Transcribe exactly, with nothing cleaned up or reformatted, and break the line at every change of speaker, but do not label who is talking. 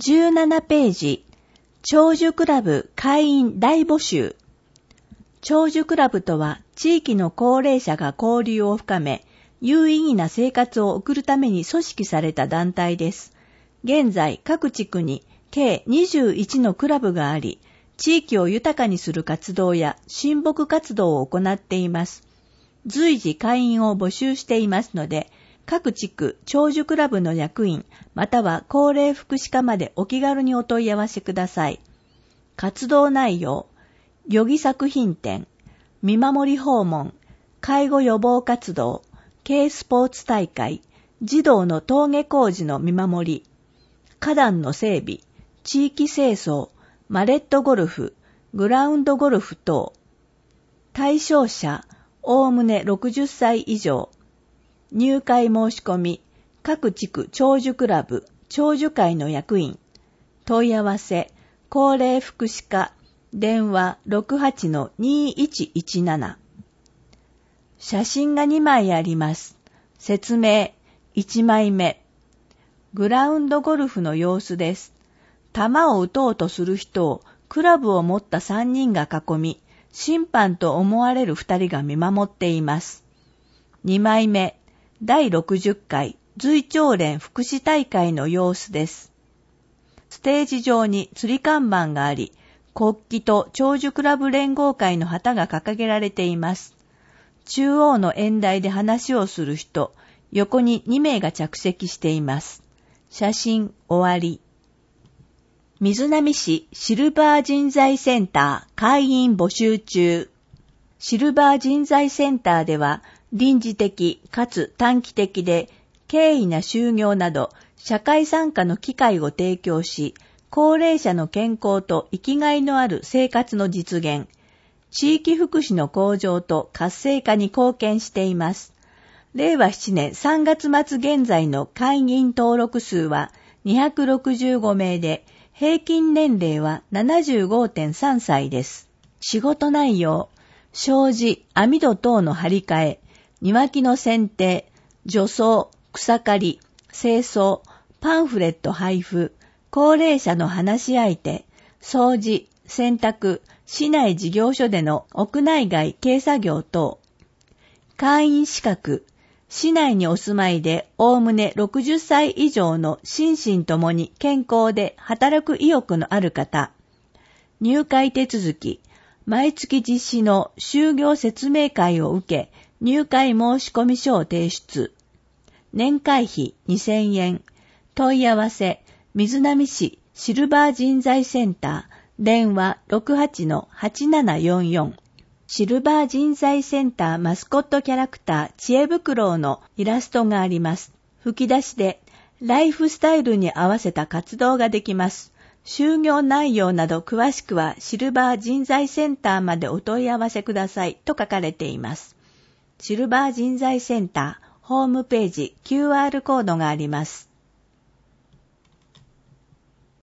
じゅうななページ、長寿クラブ会員大募集。長寿クラブとは、地域の高齢者が交流を深め、有意義な生活を送るために組織された団体です。現在、各地区に計にじゅういちのクラブがあり、地域を豊かにする活動や親睦活動を行っています。随時会員を募集していますので、各地区長寿クラブの役員または高齢福祉課までお気軽にお問い合わせください。活動内容、予備作品展、見守り訪問、介護予防活動、軽スポーツ大会、児童の登下校時の見守り、花壇の整備、地域清掃、マレットゴルフ、グラウンドゴルフ等。対象者、おおむねろくじゅっさい以上。入会申し込み、各地区長寿クラブ、長寿会の役員。問い合わせ、高齢福祉課、電話 ろくはちのにいちいちなな。写真がにまいあります。説明、いちまいめ。グラウンドゴルフの様子です。球を打とうとする人をクラブを持ったさんにんが囲み、審判と思われるふたりが見守っています。にまいめ、だいろくじゅっかい随長連福祉大会の様子です。ステージ上に吊り看板があり、国旗と長寿クラブ連合会の旗が掲げられています。中央の演台で話をする人、横ににめいが着席しています。写真終わり。瑞浪市シルバー人材センター会員募集中。シルバー人材センターでは臨時的かつ短期的で経緯な就業など社会参加の機会を提供し、高齢者の健康と生きがいのある生活の実現、地域福祉の向上と活性化に貢献しています。れいわななねんさんがつ末現在の会員登録数はにひゃくろくじゅうごめいで、平均年齢は ななじゅうごてんさんさいです。仕事内容、障子、網戸等の張り替え、庭木の剪定、除草、草刈り、清掃、パンフレット配布、高齢者の話し相手、掃除、洗濯、市内事業所での屋内外軽作業等。会員資格、市内にお住まいでおおむねろくじゅっさい以上の心身ともに健康で働く意欲のある方。入会手続き、毎月実施の就業説明会を受け、入会申込書を提出。年会費にせんえん。問い合わせ、瑞浪市シルバー人材センター、電話 ろくはちのはちななよんよん。シルバー人材センターマスコットキャラクター知恵袋のイラストがあります。吹き出しでライフスタイルに合わせた活動ができます。就業内容など詳しくはシルバー人材センターまでお問い合わせくださいと書かれています。シルバー人材センターホームページ キューアール コードがあります。